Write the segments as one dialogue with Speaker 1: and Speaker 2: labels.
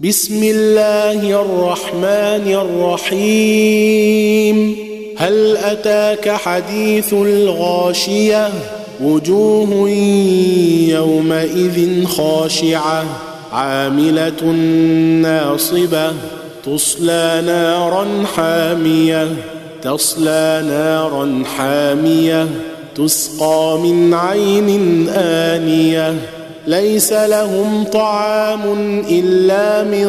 Speaker 1: بسم الله الرحمن الرحيم. هل أتاك حديث الغاشية؟ وجوه يومئذ خاشعة عاملة ناصبة تصلى نارا حامية تسقى من عين آنية ليس لهم طعام إلا من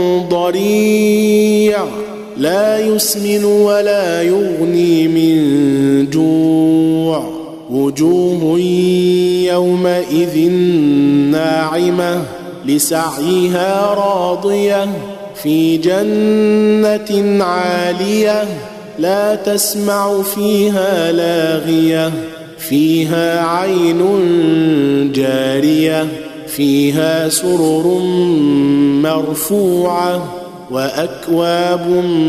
Speaker 1: ضريع لا يسمن ولا يغني من جوع. وجوه يومئذ ناعمة لسعيها راضية في جنة عالية لا تسمع فيها لاغية فيها عين جارية فيها سرر مرفوعة وأكواب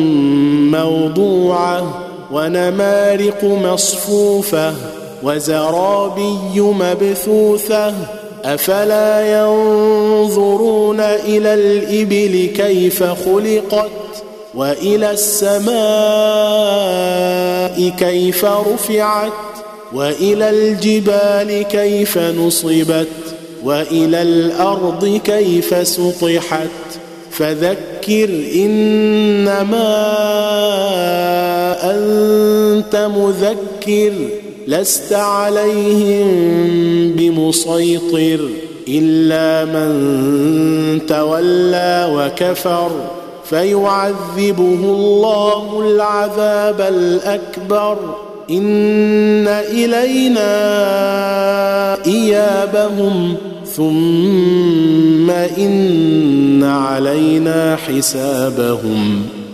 Speaker 1: موضوعة ونمارق مصفوفة وزرابي مبثوثة أفلا ينظرون إلى الإبل كيف خلقت وإلى السماء كيف رفعت وإلى الجبال كيف نصبت وإلى الأرض كيف سطحت فذكر إنما أنت مذكر لست عليهم بمسيطر إلا من تولى وكفر فيعذبه الله العذاب الأكبر إن إلينا إيابهم ثم إن علينا حسابهم.